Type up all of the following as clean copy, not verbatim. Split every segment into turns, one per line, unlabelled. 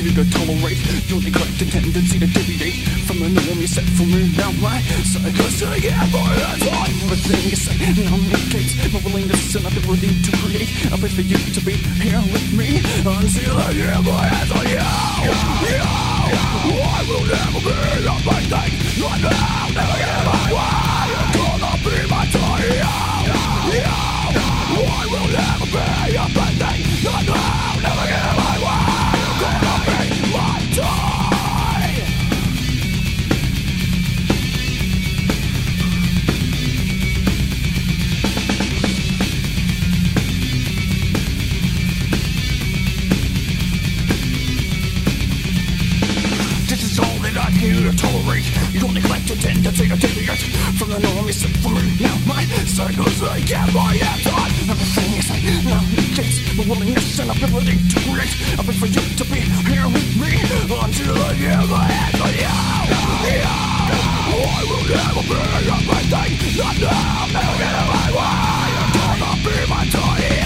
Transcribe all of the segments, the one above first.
you to tolerate your neglected tendency to deviate from the norm you set for me. Now my cycles to get more hands on everything you say now negates my willingness and ability to create. I wait for you to be here with me until I get my hands on you. I will never be a bad thing. Not now, never get my way. You're gonna be my time. I will never be a bad thing. Not now, never get my way. You're gonna be my time. This is all that I'm here to tolerate. Your neglected tendency to deviate from the norm you set for me. Now my cycles I get my hands on everything you say now negates my willingness and ability to create. I wait for you to be here with me until I get my hands on you. I will never be a bad thing. Not now, never get my way. You're gonna be my time.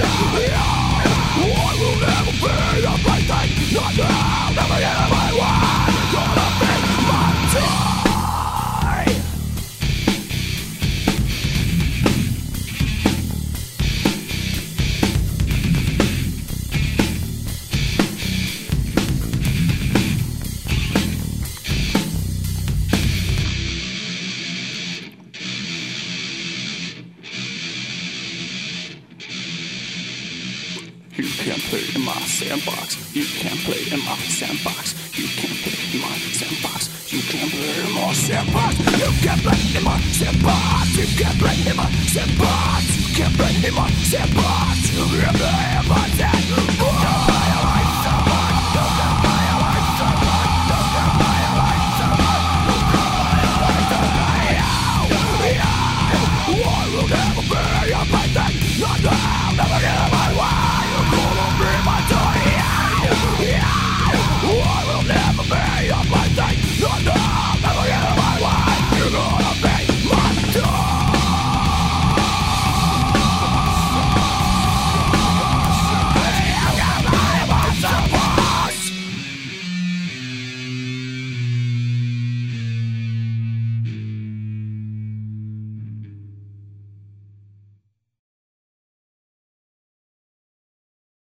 I will never be a bad thing. Not now, never get my way. You're gonna be my time. You can't play in my sandbox. You can't play in my sandbox. You can't play in my sandbox. You can't play in my sandbox. You can't play in my sandbox. You can't play in my sandbox. You can't play in my sandbox. You can't play in my sandbox.